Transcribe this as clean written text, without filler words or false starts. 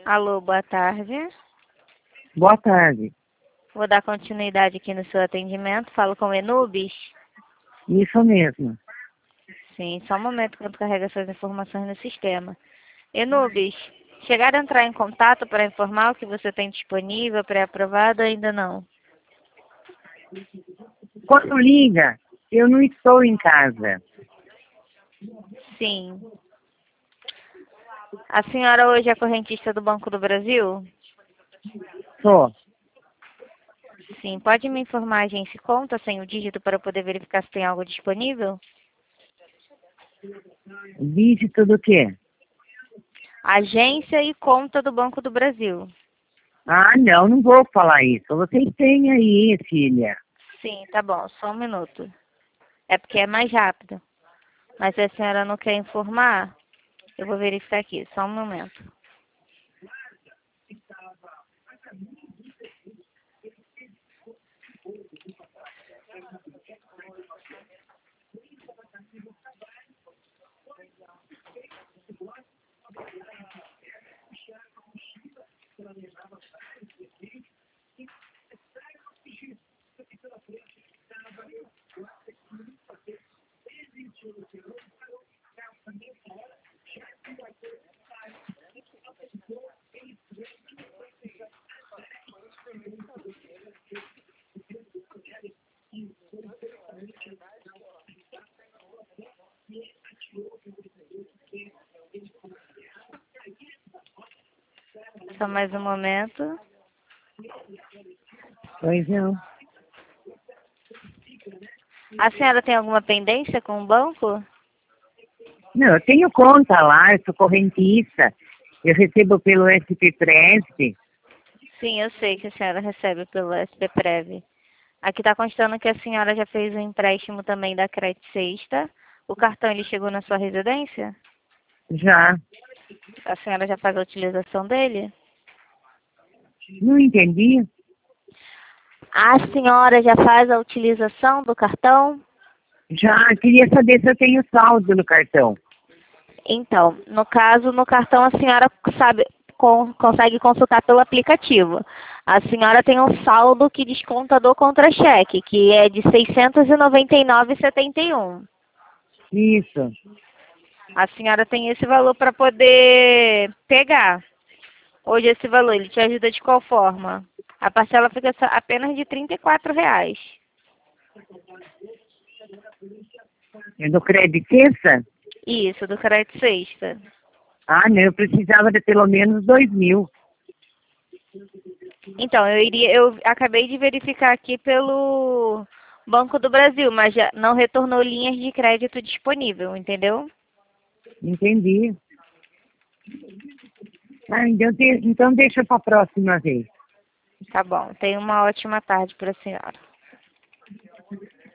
Alô, boa tarde. Boa tarde. Vou dar continuidade aqui no seu atendimento. Falo com o Enubis? Isso mesmo. Sim, só um momento enquanto carrega suas informações no sistema. Enubis, chegaram a entrar em contato para informar o que você tem disponível, pré-aprovado ou ainda não? Quando liga, eu não estou em casa. Sim. A senhora hoje é correntista do Banco do Brasil? Só. Sim. Pode me informar a agência e conta sem o dígito para eu poder verificar se tem algo disponível? Dígito do quê? Agência e conta do Banco do Brasil. Ah, não vou falar isso. Vocês têm aí, filha. Sim, tá bom. Só um minuto. É porque é mais rápido. Mas se a senhora não quer informar, eu vou verificar aqui. Só um momento. Só mais um momento. Pois não. A senhora tem alguma pendência com o banco? Não, eu tenho conta lá, eu sou correntista. Eu recebo pelo SP-Prest. Sim, eu sei que a senhora recebe pelo SPPrev. Aqui está constando que a senhora já fez um empréstimo também da Credit Sexta. O cartão ele chegou na sua residência? Já. A senhora já faz a utilização dele? Não entendi? A senhora já faz a utilização do cartão? Já. Queria saber se eu tenho saldo no cartão. Então, no caso, no cartão a senhora sabe, consegue consultar pelo aplicativo. A senhora tem um saldo que desconta do contra-cheque, que é de R$ 699,71. Isso. A senhora tem esse valor para poder pegar. Hoje esse valor, ele te ajuda de qual forma? A parcela fica apenas de R$ 34,00. É do Credit Sexta? Isso, do Crédito Sexta. Ah, não, eu precisava de pelo menos 2.000. Então, eu acabei de verificar aqui pelo Banco do Brasil, mas já não retornou linhas de crédito disponível, entendeu? Entendi. Ah, então deixa para a próxima vez. Tá bom. Tenha uma ótima tarde para a senhora.